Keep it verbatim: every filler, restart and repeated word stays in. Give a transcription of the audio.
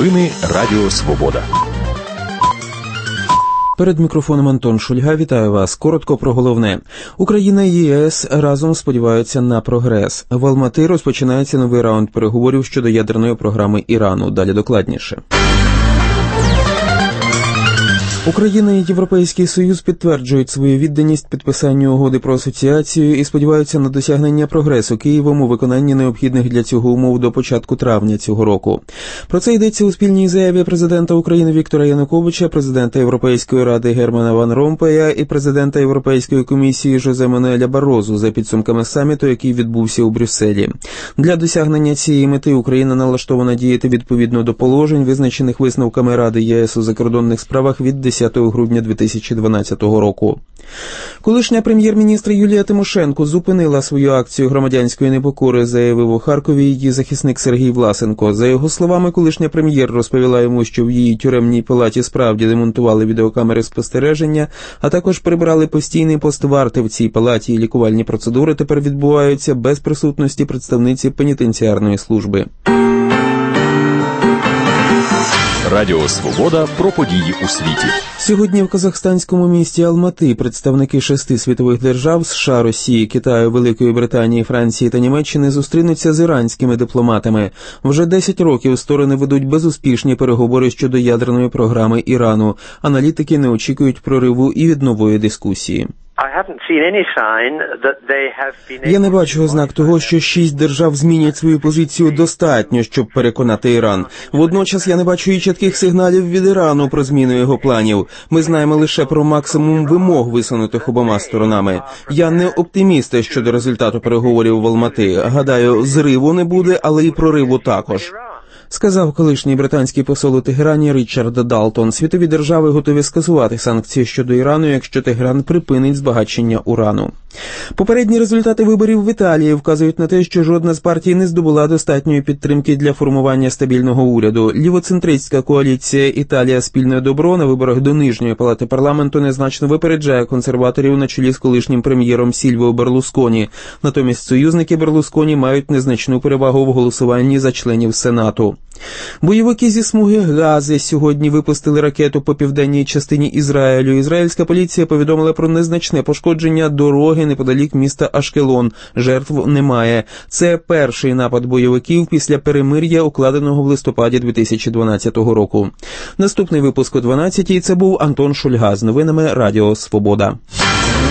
Новини Радіо Свобода. Перед мікрофоном Антон Шульга. Вітаю вас. Коротко про головне. Україна і ЄС разом сподіваються на прогрес. В Алмати розпочинається новий раунд переговорів щодо ядерної програми Ірану. Далі докладніше. Україна і Європейський Союз підтверджують свою відданість підписанню угоди про асоціацію і сподіваються на досягнення прогресу Києвом у виконанні необхідних для цього умов до початку травня цього року. Про це йдеться у спільній заяві президента України Віктора Януковича, президента Європейської ради Германа Ван Ромпея і президента Європейської комісії Жозе Мануеля Барозу за підсумками саміту, який відбувся у Брюсселі. Для досягнення цієї мети Україна налаштована діяти відповідно до положень, визначених висновками Ради ЄС у закордонних справах від десятого грудня дві тисячі дванадцятого року. Колишня прем'єр-міністр Юлія Тимошенко зупинила свою акцію громадянської непокори, заявив у Харкові її захисник Сергій Власенко. За його словами, колишня прем'єр розповіла йому, що в її тюремній палаті справді демонтували відеокамери спостереження, а також прибрали постійний пост варти в цій палаті, і лікувальні процедури тепер відбуваються без присутності представниці пенітенціарної служби. Радіо Свобода про події у світі. Сьогодні в казахстанському місті Алмати представники шести світових держав – США, Росії, Китаю, Великої Британії, Франції та Німеччини – зустрінуться з іранськими дипломатами. Вже десять років сторони ведуть безуспішні переговори щодо ядерної програми Ірану. Аналітики не очікують прориву і від нової дискусії. Я не бачу ознак того, що шість держав змінять свою позицію достатньо, щоб переконати Іран. Водночас я не бачу і чітких сигналів від Ірану про зміну його планів. Ми знаємо лише про максимум вимог, висунутих обома сторонами. Я не оптиміст щодо результату переговорів в Алмати. Гадаю, зриву не буде, але і прориву також. Сказав колишній британський посол у Тегерані Річард Далтон. Світові держави готові скасувати санкції щодо Ірану, якщо Тегеран припинить збагачення урану. Попередні результати виборів в Італії вказують на те, що жодна з партій не здобула достатньої підтримки для формування стабільного уряду. Лівоцентристська коаліція «Італія. Спільне добро» на виборах до нижньої палати парламенту незначно випереджає консерваторів на чолі з колишнім прем'єром Сільвіо Берлусконі. Натомість союзники Берлусконі мають незначну перевагу в голосуванні за членів Сенату. Бойовики зі смуги Гази сьогодні випустили ракету по південній частині Ізраїлю. Ізраїльська поліція повідомила про незначне пошкодження дороги неподалік міста Ашкелон. Жертв немає. Це перший напад бойовиків після перемир'я, укладеного в листопаді дві тисячі дванадцятого року. Наступний випуск о дванадцятій. Це був Антон Шульга з новинами Радіо Свобода.